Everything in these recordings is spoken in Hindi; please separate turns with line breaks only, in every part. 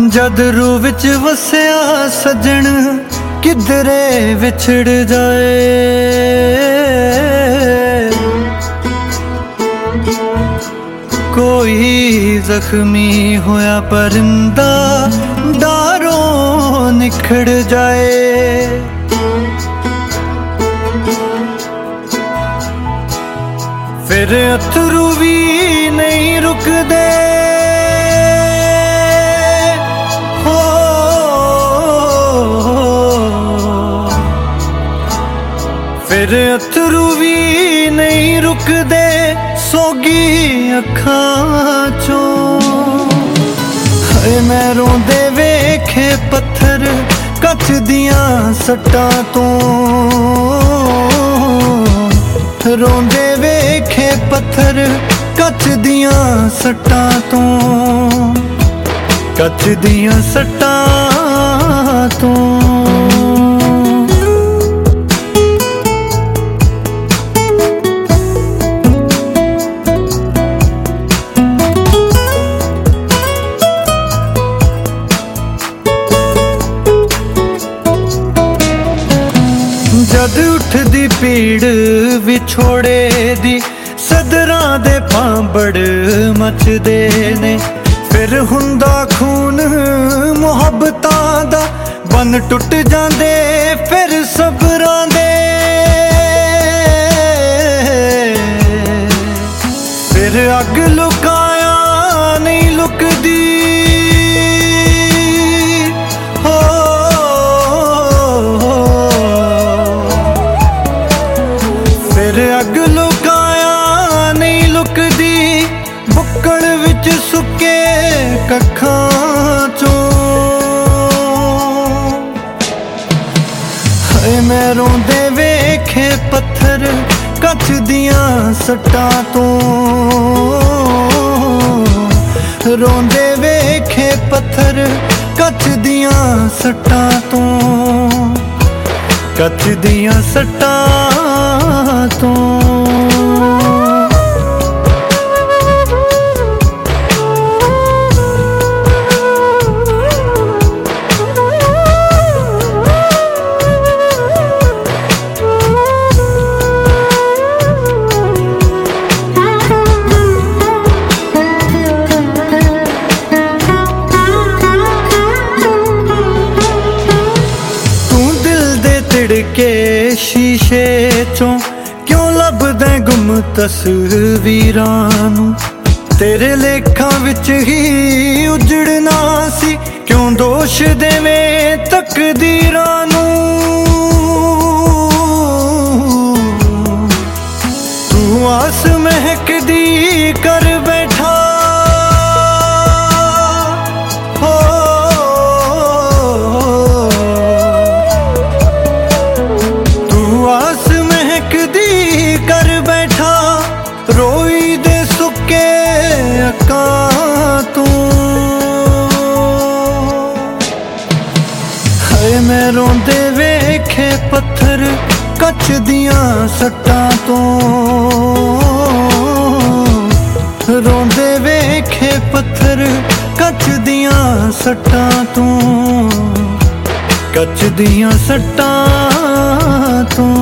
जद रू विच वसिया सजन किधरे विछड़ जाए। कोई जख्मी होया परिंदा डारों निखड़ जाए। फिर अथरू भी नहीं रुकदे हो, फिर अथरू भी नहीं रुकदे सोगी अखां चों। हाय मैं रोंदे वेखे पत्थर कच दियां सट्टां तों, रोंदे वेखे पत्थर कच दियां सट्टां तों, कच दियां सट्टां तों। जद उठदी पीड़ विछोड़े दी सदरां दे पांबड़ मचदे ने। फिर हुंदा खून मुहब्बतां दा बन टुट जांदे फिर सबरां दे। फिर अग लुकाया नहीं लुकदी अग लुकाया नहीं लुकदी बुक्कड़ विच सुके कखां चों। हाय मैं रोंदे वेखे पत्थर कच दियां सट्टां तों, रोंदे वेखे पत्थर कच दियां सट्टां तों, कच दियां सट्टां तों। के शीशे चों क्यों लभदे गुम तस्वीरां नूं, तेरे लेखां विच ही उजड़ना सी क्यों दोष देवें तकदीरां नूं। तू आस महकदी कर बैठा रोई दे सुके अकां तूं। हाय मैं रोंदे वेखे पत्थर कच दियां सट्टां तों, रोंदे वेखे पत्थर कच दियां सट्टां तों, कच दियां सट्टां तों।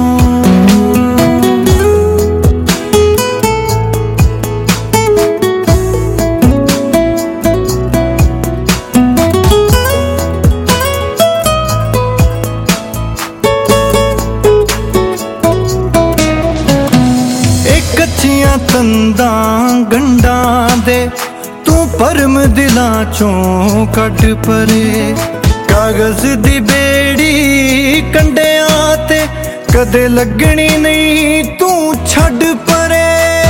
कच्चियां तंदां गंढां दे तू परम दिलां चों कट परे। कागज दी बेड़ी कंडियां ते कदे लगनी नहीं तू छड़ परे।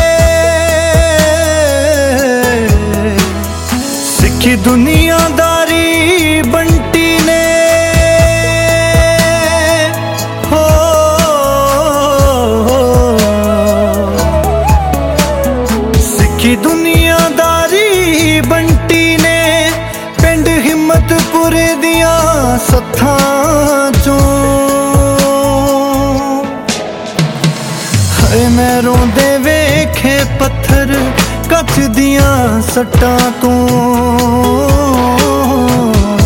सिक्खी दुनियादारी बंटी ने दुनियादारी बंटी ने पिंड हिम्मतपुरे दिया सत्थां चों। हाय मैं रोंदे वेखे पत्थर कच दियां सट्टां तों,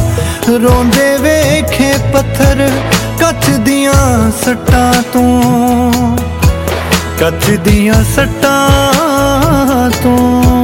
रोंदे वेखे पत्थर कच दियां सट्टां तों, कच दियां सट्टां तों।